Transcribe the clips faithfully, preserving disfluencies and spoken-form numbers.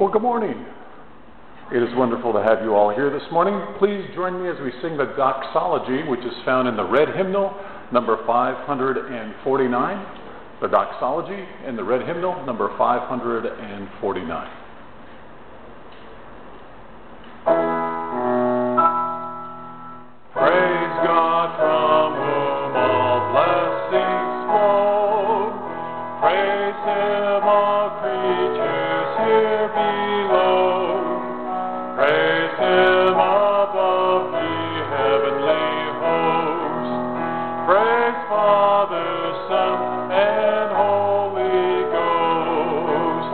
Well, good morning. It is wonderful to have you all here this morning. Please join me as we sing the doxology, which is found in the red hymnal, number five hundred forty-nine. The doxology in the red hymnal, number five hundred forty-nine. Praise God from whom all blessings flow. Praise Him, all creatures here below. Praise Him above the heavenly host. Praise Father, Son, and Holy Ghost.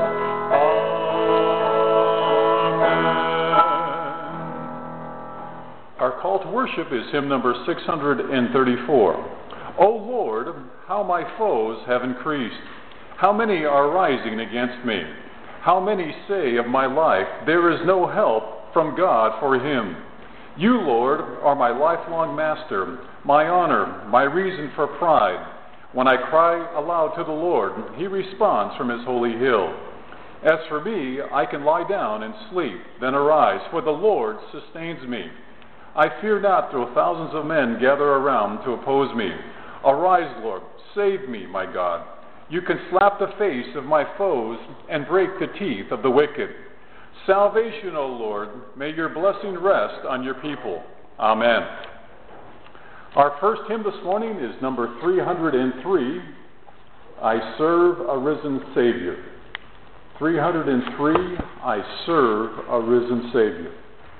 Amen. Our call to worship is hymn number six hundred thirty-four. O Lord, how my foes have increased. How many are rising against me? How many say of my life, there is no help from God for him. You, Lord, are my lifelong master, my honor, my reason for pride. When I cry aloud to the Lord, he responds from his holy hill. As for me, I can lie down and sleep, then arise, for the Lord sustains me. I fear not though thousands of men gather around to oppose me. Arise, Lord, save me, my God. You can slap the face of my foes and break the teeth of the wicked. Salvation, O Lord, may your blessing rest on your people. Amen. Our first hymn this morning is number three hundred three, I Serve a Risen Savior. three hundred three, I Serve a Risen Savior.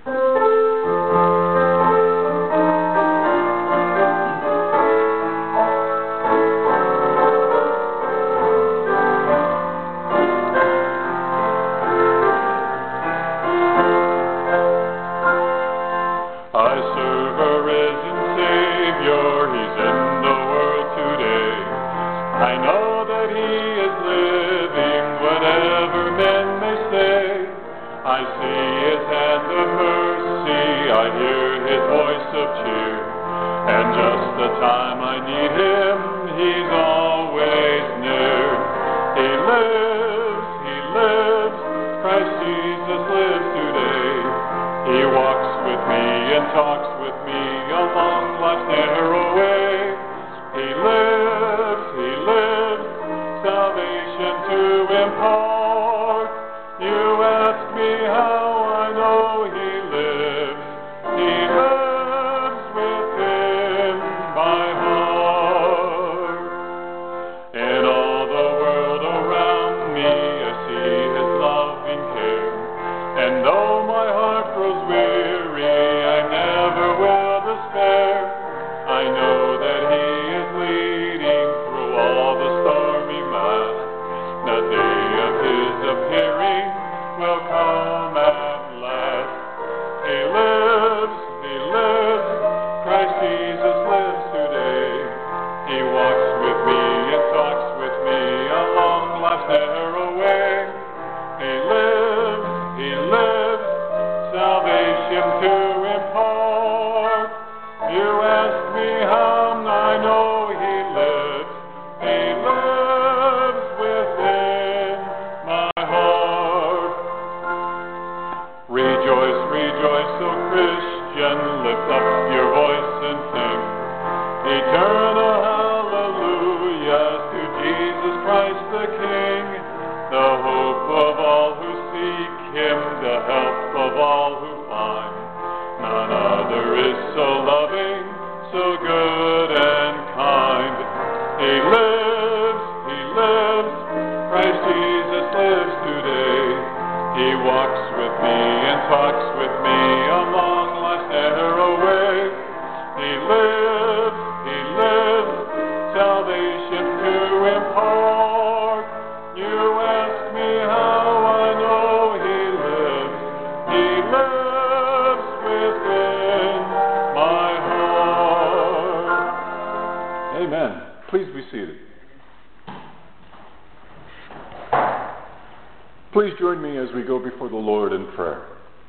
Please join me as we go before the Lord in prayer.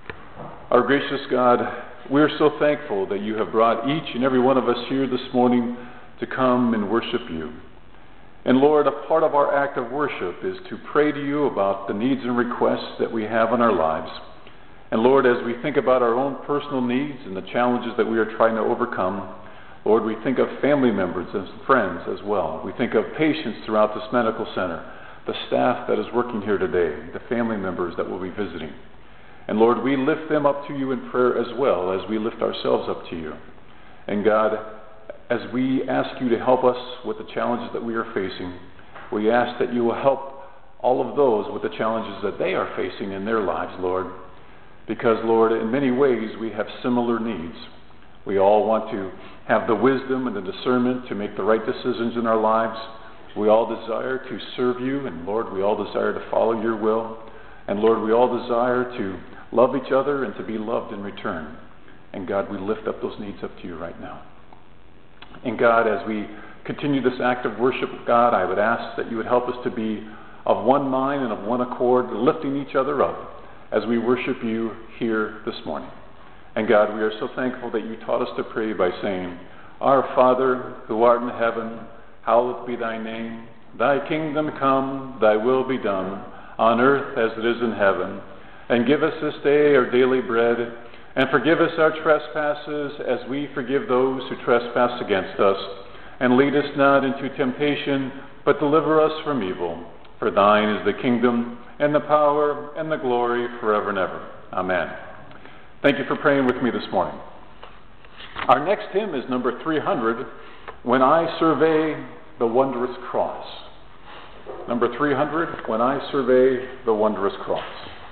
Our gracious God, we are so thankful that you have brought each and every one of us here this morning to come and worship you. And Lord, a part of our act of worship is to pray to you about the needs and requests that we have in our lives. And Lord, as we think about our own personal needs and the challenges that we are trying to overcome, Lord, we think of family members and friends as well. We think of patients throughout this medical center, the staff that is working here today, the family members that will be visiting. And Lord, we lift them up to you in prayer as well as we lift ourselves up to you. And God, as we ask you to help us with the challenges that we are facing, we ask that you will help all of those with the challenges that they are facing in their lives, Lord. Because, Lord, in many ways we have similar needs. We all want to have the wisdom and the discernment to make the right decisions in our lives. We all desire to serve you, and Lord, we all desire to follow your will. And Lord, we all desire to love each other and to be loved in return. And God, we lift up those needs up to you right now. And God, as we continue this act of worship, God, I would ask that you would help us to be of one mind and of one accord, lifting each other up as we worship you here this morning. And God, we are so thankful that you taught us to pray by saying, Our Father, who art in heaven, hallowed be thy name. Thy kingdom come, thy will be done, on earth as it is in heaven. And give us this day our daily bread, and forgive us our trespasses as we forgive those who trespass against us. And lead us not into temptation, but deliver us from evil. For thine is the kingdom, and the power, and the glory forever and ever. Amen. Thank you for praying with me this morning. Our next hymn is number three hundred, When I Survey the Wondrous Cross. Number three hundred, When I Survey the Wondrous Cross.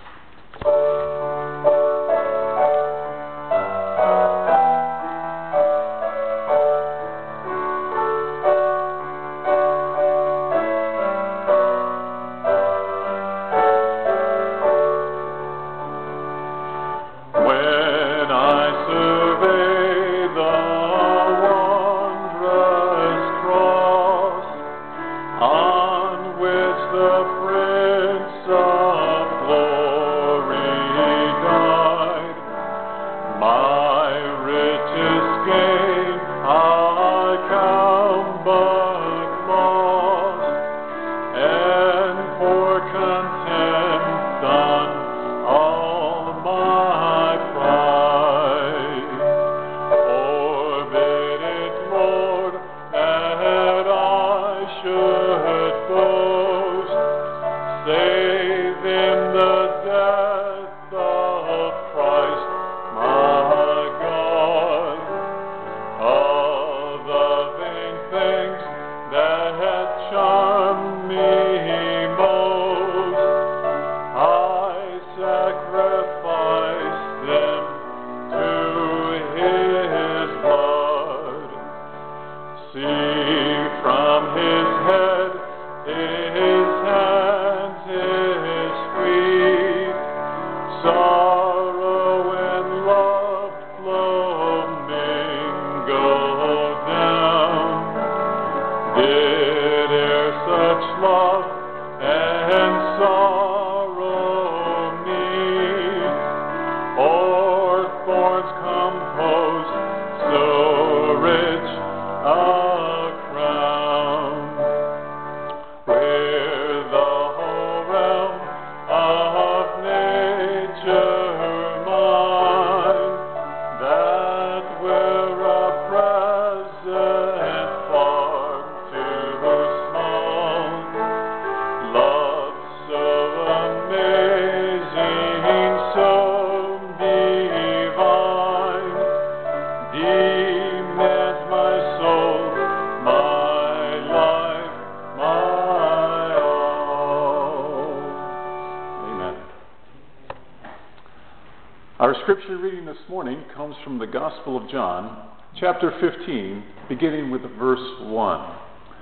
Our scripture reading this morning comes from the Gospel of John, chapter fifteen, beginning with verse one.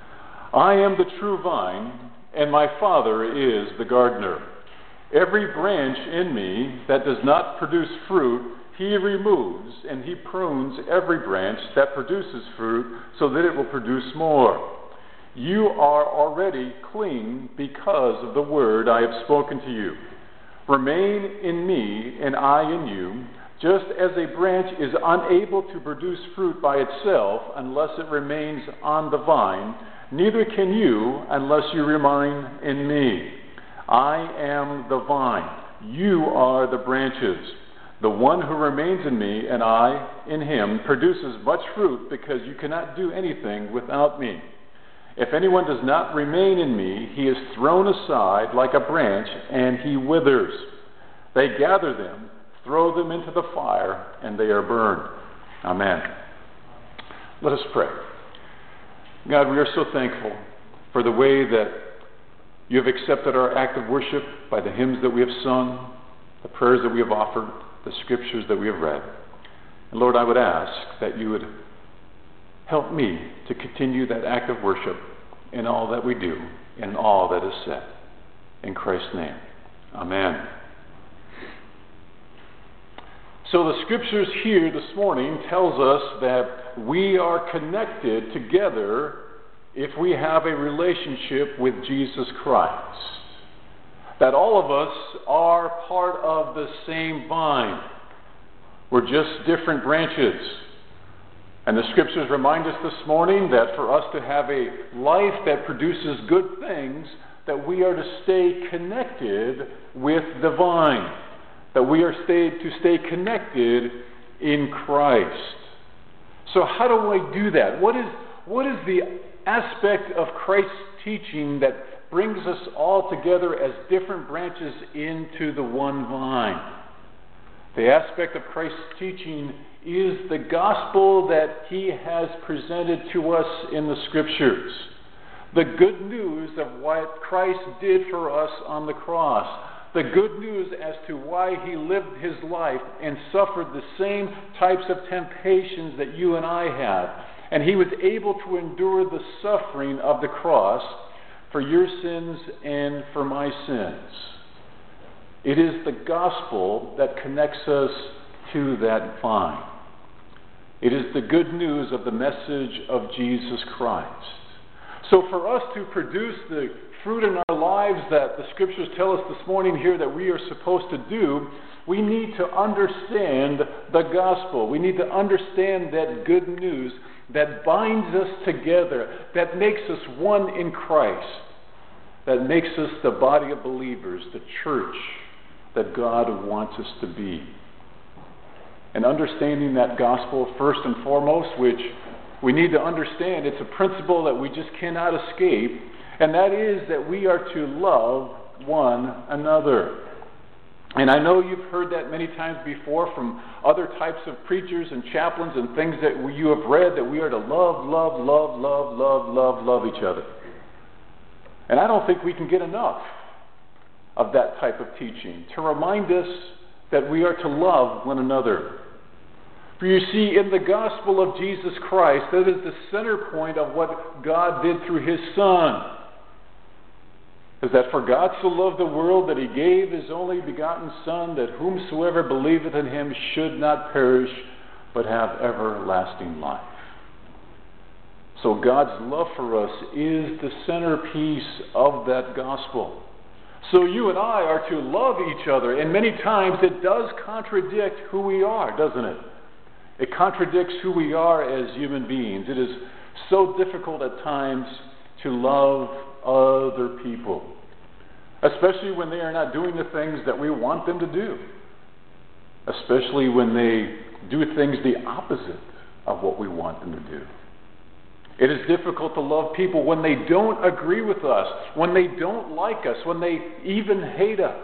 I am the true vine, and my Father is the gardener. Every branch in me that does not produce fruit, he removes, and he prunes every branch that produces fruit, so that it will produce more. You are already clean because of the word I have spoken to you. Remain in me, and I in you, just as a branch is unable to produce fruit by itself unless it remains on the vine, Neither can you unless you remain in me. I am the vine. You are the branches. The one who remains in me and I in him produces much fruit, because you cannot do anything without me. If anyone does not remain in me, he is thrown aside like a branch, and he withers. They gather them, throw them into the fire, and they are burned. Amen. Let us pray. God, we are so thankful for the way that you have accepted our act of worship by the hymns that we have sung, the prayers that we have offered, the scriptures that we have read. And Lord, I would ask that you would help me to continue that act of worship in all that we do, in all that is said. In Christ's name, amen. So the scriptures here this morning tells us that we are connected together if we have a relationship with Jesus Christ. That all of us are part of the same vine. We're just different branches. And the scriptures remind us this morning that for us to have a life that produces good things, that we are to stay connected with the vine. That we are stay, to stay connected in Christ. So how do I do that? What is, what is the aspect of Christ's teaching that brings us all together as different branches into the one vine? The aspect of Christ's teaching is the gospel that he has presented to us in the scriptures. The good news of what Christ did for us on the cross. The good news as to why he lived his life and suffered the same types of temptations that you and I have. And he was able to endure the suffering of the cross for your sins and for my sins. It is the gospel that connects us to that vine. It is the good news of the message of Jesus Christ. So for us to produce the fruit in our lives that the scriptures tell us this morning here that we are supposed to do, we need to understand the gospel. We need to understand that good news that binds us together, that makes us one in Christ, that makes us the body of believers, the church that God wants us to be. And understanding that gospel first and foremost, which we need to understand, it's a principle that we just cannot escape, and that is that we are to love one another. And I know you've heard that many times before from other types of preachers and chaplains and things that you have read, that we are to love, love, love, love, love, love, love each other. And I don't think we can get enough of that type of teaching to remind us that we are to love one another. For you see, in the gospel of Jesus Christ, that is the center point of what God did through his Son. Is that for God so loved the world that he gave his only begotten Son, that whomsoever believeth in him should not perish, but have everlasting life. So God's love for us is the centerpiece of that gospel. So you and I are to love each other, and many times it does contradict who we are, doesn't it? It contradicts who we are as human beings. It is so difficult at times to love other people, especially when they are not doing the things that we want them to do, especially when they do things the opposite of what we want them to do. It is difficult to love people when they don't agree with us, when they don't like us, when they even hate us.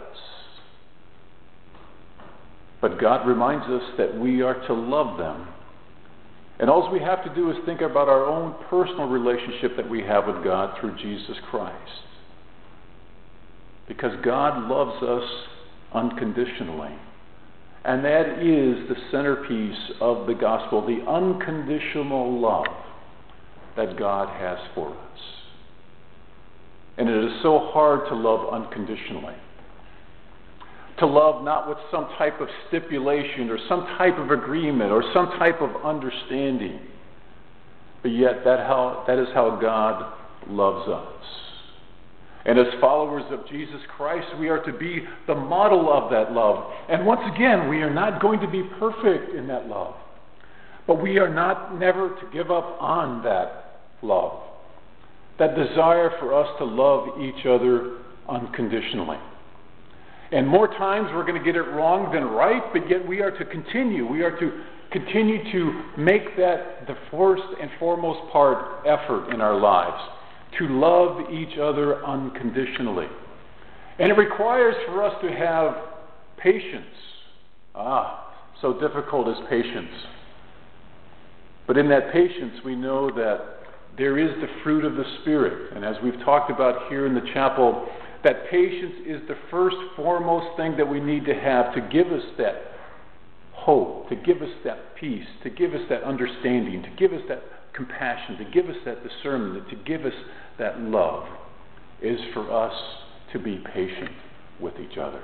But God reminds us that we are to love them. And all we have to do is think about our own personal relationship that we have with God through Jesus Christ. Because God loves us unconditionally. And that is the centerpiece of the gospel, the unconditional love that God has for us. And it is so hard to love unconditionally. To love not with some type of stipulation or some type of agreement or some type of understanding. But yet that, how, that is how God loves us. And as followers of Jesus Christ, we are to be the model of that love. And once again, we are not going to be perfect in that love. But we are not never to give up on that love. that desire for us to love each other unconditionally. And more times we're going to get it wrong than right, but yet we are to continue. We are to continue to make that the first and foremost part effort in our lives, to love each other unconditionally. And it requires for us to have patience. Ah, so difficult is patience. But in that patience, we know that there is the fruit of the Spirit. And as we've talked about here in the chapel, that patience is the first foremost thing that we need to have to give us that hope, to give us that peace, to give us that understanding, to give us that compassion, to give us that discernment, to give us that love, is for us to be patient with each other.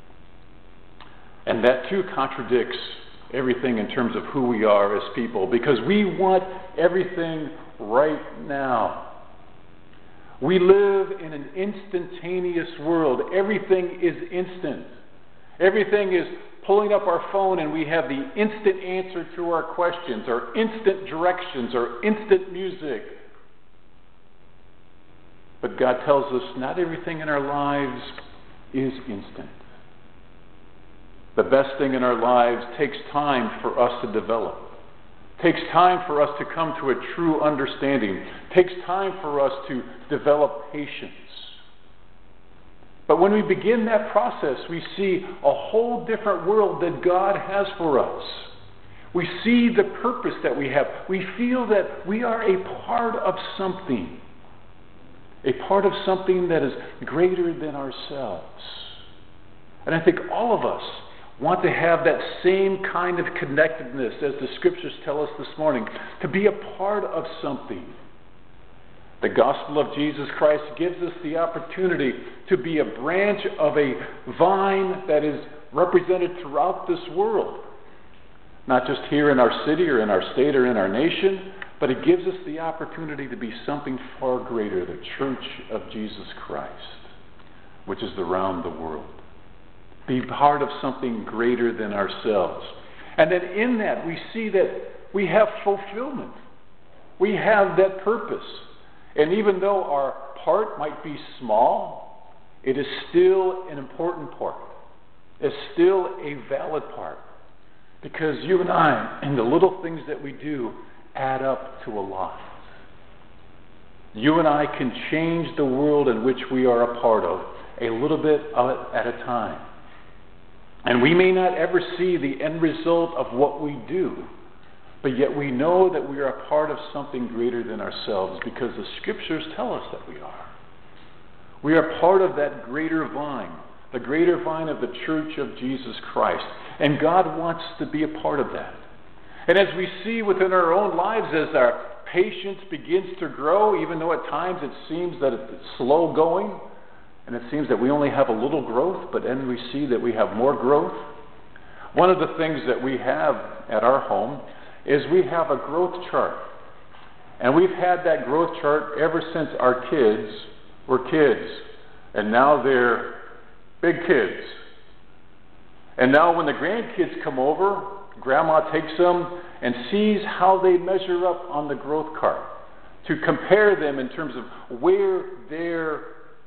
And that too contradicts everything in terms of who we are as people, because we want everything right now. We live in an instantaneous world. Everything is instant. Everything is pulling up our phone and we have the instant answer to our questions, or instant directions, or instant music. But God tells us not everything in our lives is instant. The best thing in our lives takes time for us to develop. Takes time for us to come to a true understanding. Takes time for us to develop patience. But when we begin that process, we see a whole different world that God has for us. We see the purpose that we have. We feel that we are a part of something. A part of something that is greater than ourselves. And I think all of us want to have that same kind of connectedness as the Scriptures tell us this morning, to be a part of something. The gospel of Jesus Christ gives us the opportunity to be a branch of a vine that is represented throughout this world. Not just here in our city or in our state or in our nation, but it gives us the opportunity to be something far greater, the Church of Jesus Christ, which is around the world. Be part of something greater than ourselves. And then in that, we see that we have fulfillment. We have that purpose. And even though our part might be small, it is still an important part. It's still a valid part. Because you and I, and the little things that we do, add up to a lot. You and I can change the world in which we are a part of, a little bit at a time. And we may not ever see the end result of what we do, but yet we know that we are a part of something greater than ourselves, because the Scriptures tell us that we are. We are part of that greater vine, the greater vine of the Church of Jesus Christ. And God wants to be a part of that. And as we see within our own lives, as our patience begins to grow, even though at times it seems that it's slow going, and it seems that we only have a little growth, but then we see that we have more growth. One of the things that we have at our home is we have a growth chart. And we've had that growth chart ever since our kids were kids. And now they're big kids. And now when the grandkids come over, Grandma takes them and sees how they measure up on the growth chart, to compare them in terms of where their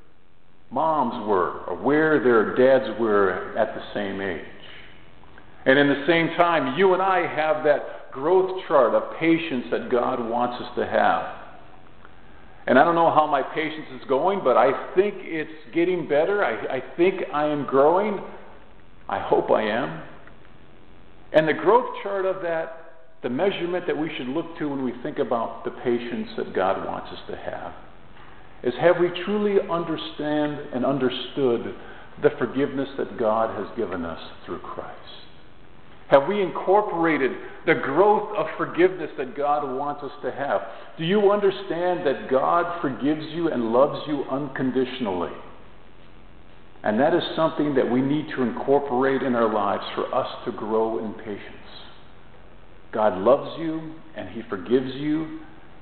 moms were, or where their dads were at the same age. And in the same time, you and I have that growth chart of patience that God wants us to have. And I don't know how my patience is going, but I think it's getting better. I, I think I am growing. I hope I am. And the growth chart of that, the measurement that we should look to when we think about the patience that God wants us to have, is have we truly understand and understood the forgiveness that God has given us through Christ? Have we incorporated the growth of forgiveness that God wants us to have? Do you understand that God forgives you and loves you unconditionally? And that is something that we need to incorporate in our lives for us to grow in patience. God loves you and He forgives you,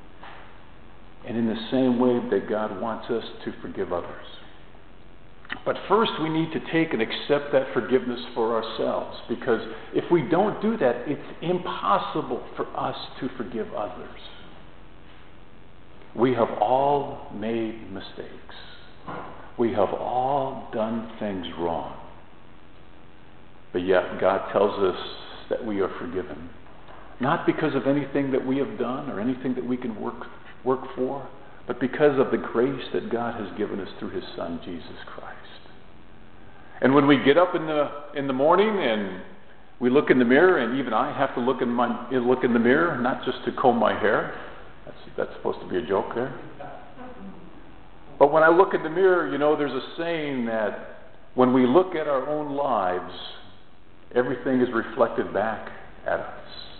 and in the same way that God wants us to forgive others. But first we need to take and accept that forgiveness for ourselves, because if we don't do that, it's impossible for us to forgive others. We have all made mistakes. We have all done things wrong. But yet God tells us that we are forgiven. Not because of anything that we have done or anything that we can work work for, but because of the grace that God has given us through His Son, Jesus Christ. And when we get up in the in the morning and we look in the mirror, and even I have to look in my look in the mirror, not just to comb my hair. That's that's supposed to be a joke there. But when I look in the mirror, you know, there's a saying that when we look at our own lives, everything is reflected back at us.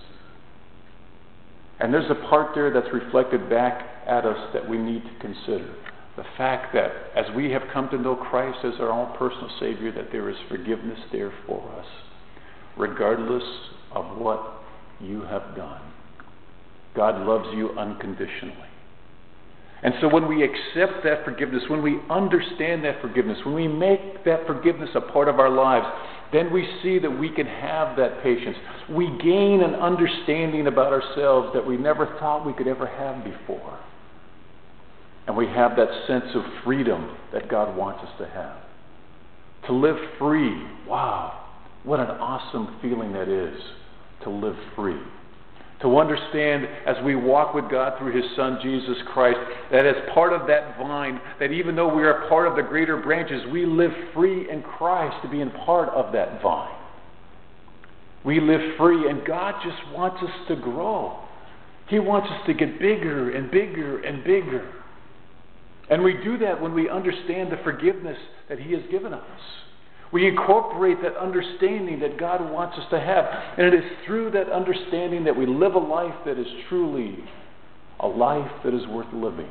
And there's a part there that's reflected back at us that we need to consider. The fact that as we have come to know Christ as our own personal Savior, that there is forgiveness there for us, regardless of what you have done. God loves you unconditionally. And so when we accept that forgiveness, when we understand that forgiveness, when we make that forgiveness a part of our lives, then we see that we can have that patience. We gain an understanding about ourselves that we never thought we could ever have before. And we have that sense of freedom that God wants us to have. To live free. Wow, what an awesome feeling that is, to live free. To understand as we walk with God through His Son, Jesus Christ, that as part of that vine, that even though we are part of the greater branches, we live free in Christ to be in part of that vine. We live free, and God just wants us to grow. He wants us to get bigger and bigger and bigger. And we do that when we understand the forgiveness that He has given us. We incorporate that understanding that God wants us to have. And it is through that understanding that we live a life that is truly a life that is worth living.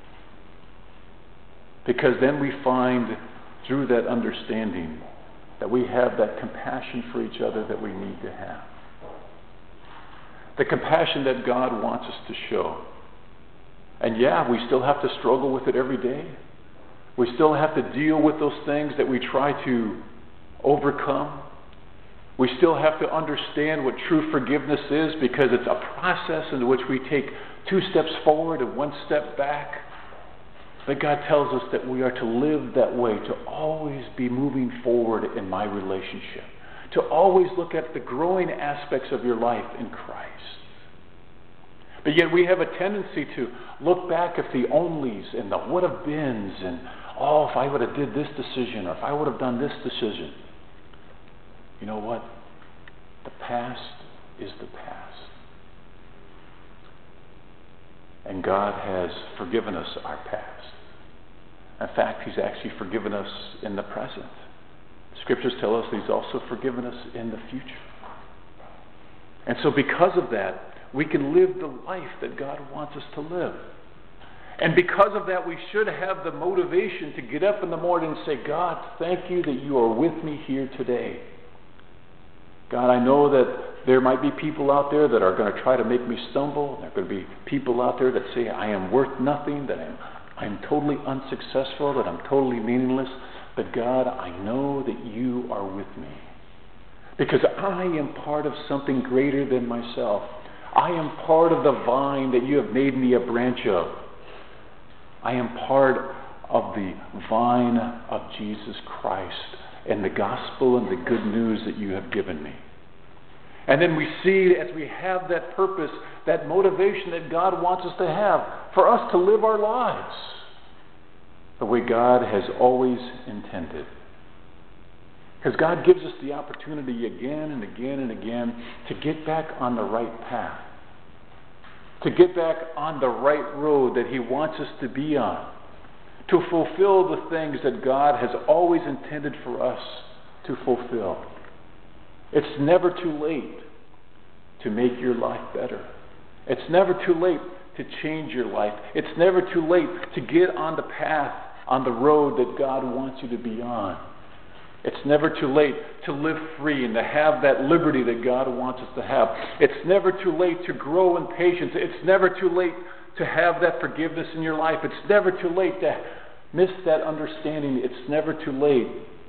Because then we find through that understanding that we have that compassion for each other that we need to have. The compassion that God wants us to show. And yeah, we still have to struggle with it every day. We still have to deal with those things that we try to overcome. We still have to understand what true forgiveness is, because it's a process in which we take two steps forward and one step back. But God tells us that we are to live that way, to always be moving forward in my relationship, to always look at the growing aspects of your life in Christ. But yet we have a tendency to look back at the onlys and the would have beens and, oh, if I would have did this decision, or if I would have done this decision. You know what? The past is the past. And God has forgiven us our past. In fact, He's actually forgiven us in the present. Scriptures tell us He's also forgiven us in the future. And so because of that, we can live the life that God wants us to live. And because of that, we should have the motivation to get up in the morning and say, God, thank you that you are with me here today. God, I know that there might be people out there that are going to try to make me stumble. There are going to be people out there that say I am worth nothing, that I'm, I'm totally unsuccessful, that I'm totally meaningless. But God, I know that you are with me. Because I am part of something greater than myself. I am part of the vine that you have made me a branch of. I am part of the vine of Jesus Christ and the gospel and the good news that you have given me. And then we see, as we have that purpose, that motivation that God wants us to have, for us to live our lives the way God has always intended. Because God gives us the opportunity again and again and again to get back on the right path. To get back on the right road that He wants us to be on. To fulfill the things that God has always intended for us to fulfill. It's never too late to make your life better. It's never too late to change your life. It's never too late to get on the path, on the road that God wants you to be on. It's never too late to live free and to have that liberty that God wants us to have. It's never too late to grow in patience. It's never too late to have that forgiveness in your life. It's never too late to miss that understanding. It's never too late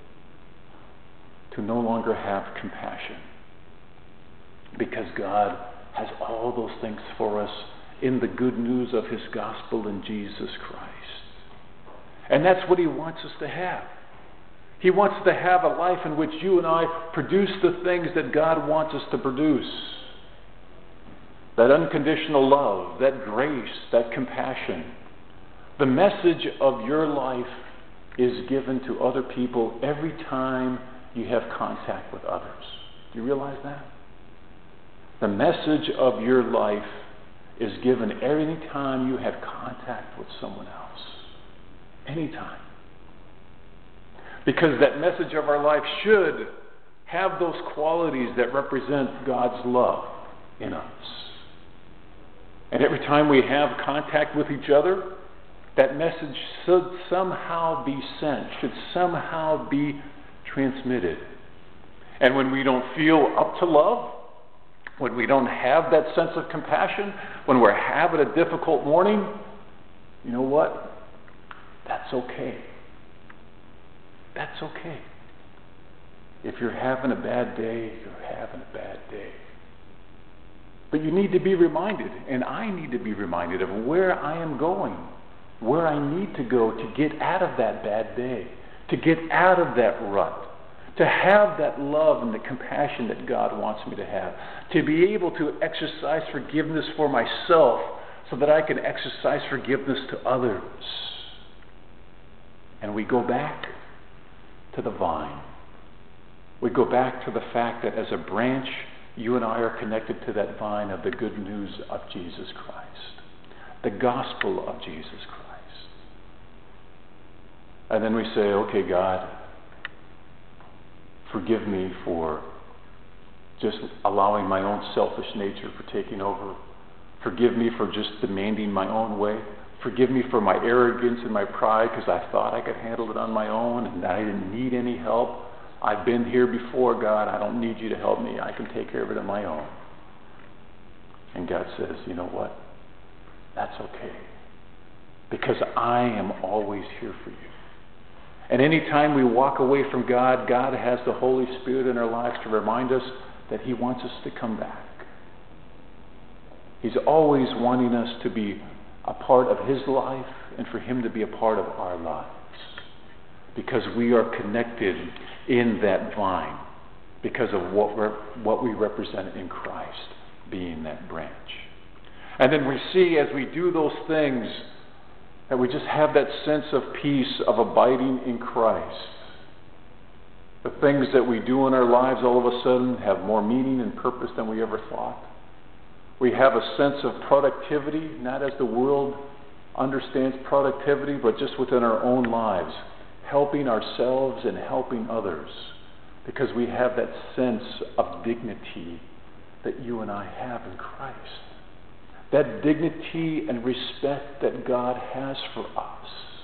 to no longer have compassion. Because God has all those things for us in the good news of his gospel in Jesus Christ. And that's what he wants us to have. He wants us to have a life in which you and I produce the things that God wants us to produce. That unconditional love, that grace, that compassion. The message of your life is given to other people every time you have contact with others. Do you realize that? The message of your life is given every time you have contact with someone else. Anytime. Because that message of our life should have those qualities that represent God's love in us. And every time we have contact with each other, that message should somehow be sent, should somehow be transmitted. And when we don't feel up to love, when we don't have that sense of compassion, when we're having a difficult morning, you know what? That's okay. That's okay. If you're having a bad day, you're having a bad day. But you need to be reminded, and I need to be reminded of where I am going, where I need to go to get out of that bad day, to get out of that rut, to have that love and the compassion that God wants me to have, to be able to exercise forgiveness for myself so that I can exercise forgiveness to others. And we go back to the vine. We go back to the fact that as a branch, you and I are connected to that vine of the good news of Jesus Christ, the gospel of Jesus Christ. And then we say, okay, God, forgive me for just allowing my own selfish nature for taking over. Forgive me for just demanding my own way. Forgive me for my arrogance and my pride because I thought I could handle it on my own and I didn't need any help. I've been here before, God. I don't need you to help me. I can take care of it on my own. And God says, you know what? That's okay. Because I am always here for you. And anytime we walk away from God, God has the Holy Spirit in our lives to remind us that he wants us to come back. He's always wanting us to be a part of his life and for him to be a part of our lives. Because we are connected in that vine because of what, we're, what we represent in Christ, being that branch. And then we see as we do those things that we just have that sense of peace of abiding in Christ. The things that we do in our lives all of a sudden have more meaning and purpose than we ever thought. We have a sense of productivity, not as the world understands productivity, but just within our own lives, helping ourselves and helping others, because we have that sense of dignity that you and I have in Christ. That dignity and respect that God has for us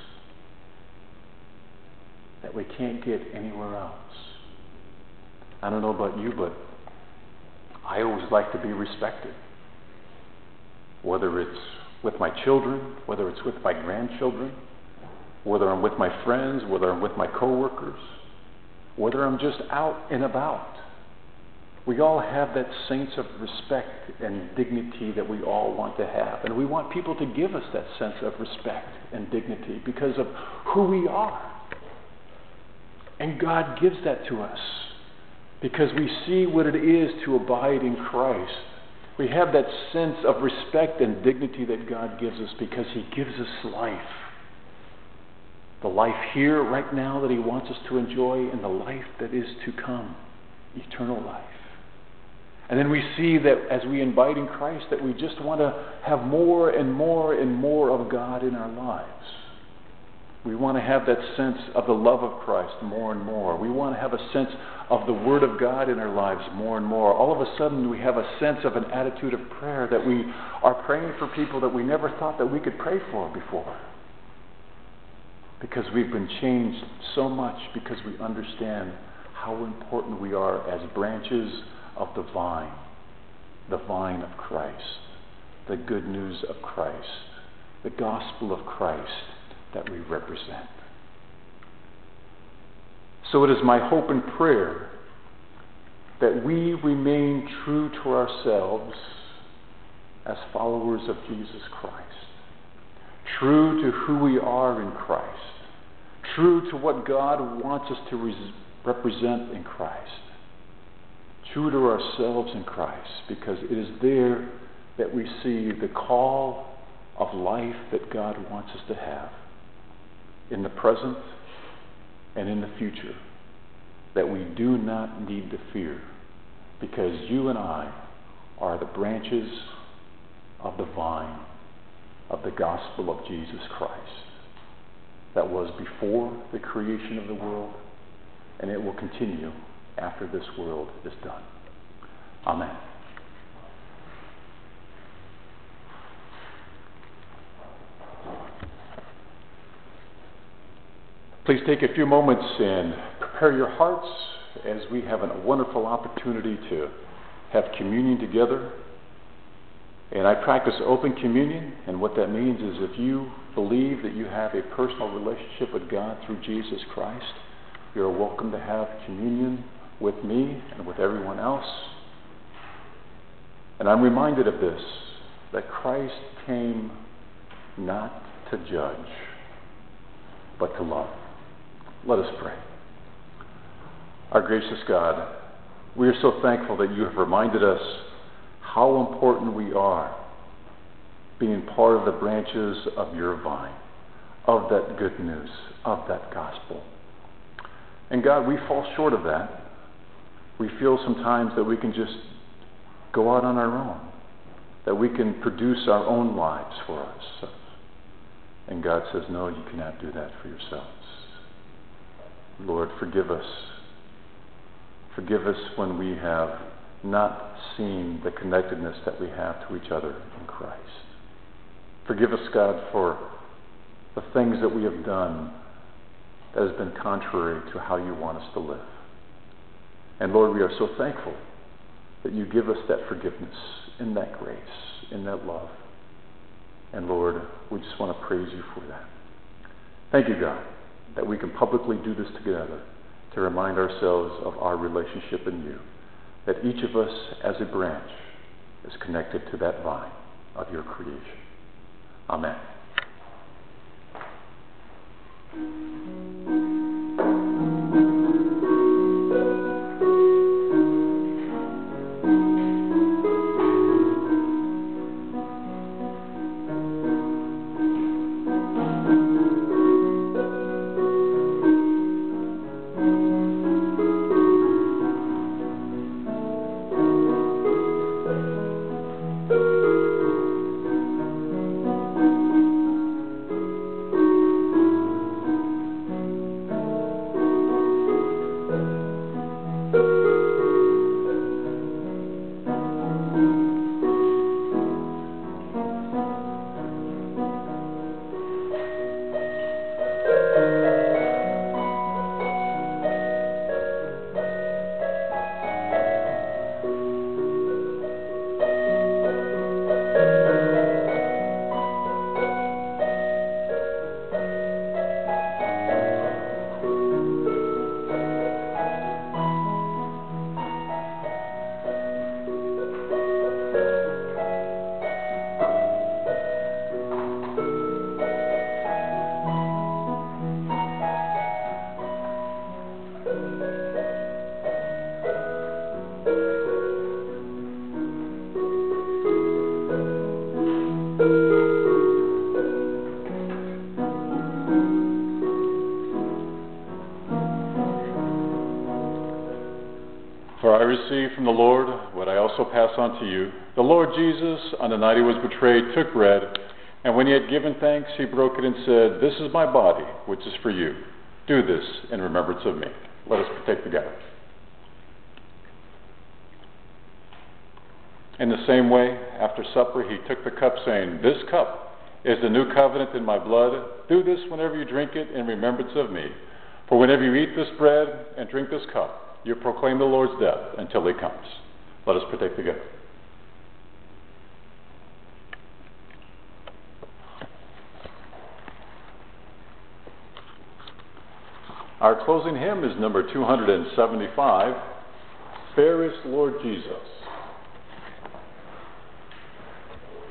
that we can't get anywhere else. I don't know about you, but I always like to be respected. Whether it's with my children, whether it's with my grandchildren, whether I'm with my friends, whether I'm with my coworkers, whether I'm just out and about. We all have that sense of respect and dignity that we all want to have. And we want people to give us that sense of respect and dignity because of who we are. And God gives that to us because we see what it is to abide in Christ. We have that sense of respect and dignity that God gives us because he gives us life. The life here, right now, that he wants us to enjoy, and the life that is to come, eternal life. And then we see that as we abide in Christ, that we just want to have more and more and more of God in our lives. We want to have that sense of the love of Christ more and more. We want to have a sense of the Word of God in our lives more and more. All of a sudden, we have a sense of an attitude of prayer that we are praying for people that we never thought that we could pray for before. Because we've been changed so much because we understand how important we are as branches of the vine, the vine of Christ, the good news of Christ, the gospel of Christ that we represent. So it is my hope and prayer that we remain true to ourselves as followers of Jesus Christ, true to who we are in Christ, true to what God wants us to res- represent in Christ, true to ourselves in Christ, because it is there that we see the call of life that God wants us to have in the present and in the future, that we do not need to fear, because you and I are the branches of the vine of the gospel of Jesus Christ that was before the creation of the world, and it will continue after this world is done. Amen. Please take a few moments and prepare your hearts as we have a wonderful opportunity to have communion together. And I practice open communion, and what that means is if you believe that you have a personal relationship with God through Jesus Christ, you're welcome to have communion with me and with everyone else. And I'm reminded of this, that Christ came not to judge, but to love. Let us pray. Our gracious God, we are so thankful that you have reminded us how important we are being part of the branches of your vine, of that good news, of that gospel. And God, we fall short of that. We feel sometimes that we can just go out on our own, that we can produce our own lives for us. And God says, no, you cannot do that for yourselves. Lord, forgive us. Forgive us when we have not seen the connectedness that we have to each other in Christ. Forgive us, God, for the things that we have done that has been contrary to how you want us to live. And Lord, we are so thankful that you give us that forgiveness, in that grace, in that love. And Lord, we just want to praise you for that. Thank you, God, that we can publicly do this together to remind ourselves of our relationship in you, that each of us as a branch is connected to that vine of your creation. Amen. For I received from the Lord what I also pass on to you. The Lord Jesus, on the night he was betrayed, took bread, and when he had given thanks, he broke it and said, "This is my body, which is for you. Do this in remembrance of me." Let us partake together. In the same way, after supper, he took the cup, saying, "This cup is the new covenant in my blood. Do this whenever you drink it in remembrance of me. For whenever you eat this bread and drink this cup, you proclaim the Lord's death until he comes." Let us partake together. Our closing hymn is number two hundred seventy-five, "Fairest Lord Jesus."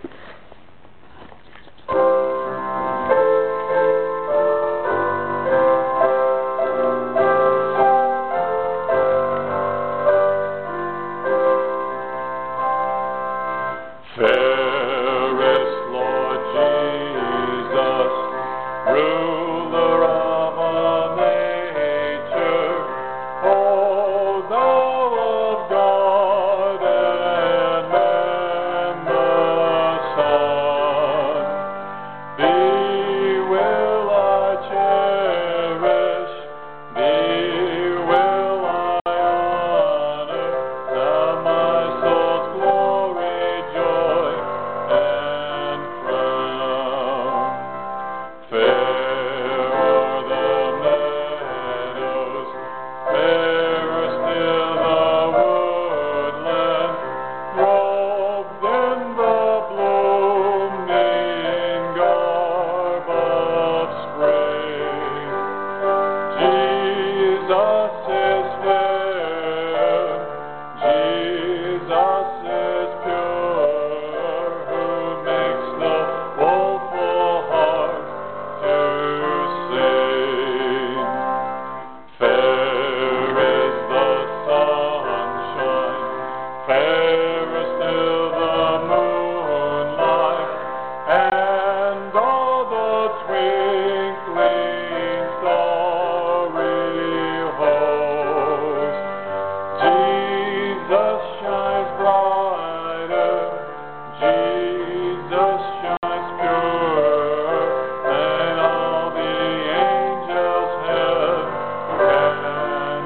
fairest still the moonlight, and all the twinkling starry host. Jesus shines brighter, Jesus shines purer than all the angels heaven can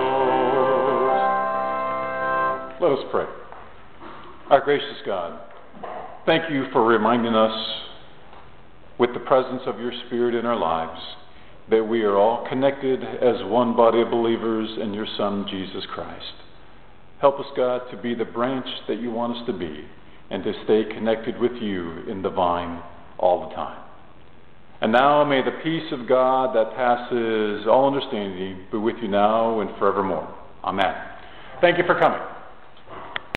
boast. Let us pray. Our gracious God, thank you for reminding us with the presence of your Spirit in our lives that we are all connected as one body of believers in your Son, Jesus Christ. Help us, God, to be the branch that you want us to be and to stay connected with you in the vine all the time. And now may the peace of God that passes all understanding be with you now and forevermore. Amen. Thank you for coming.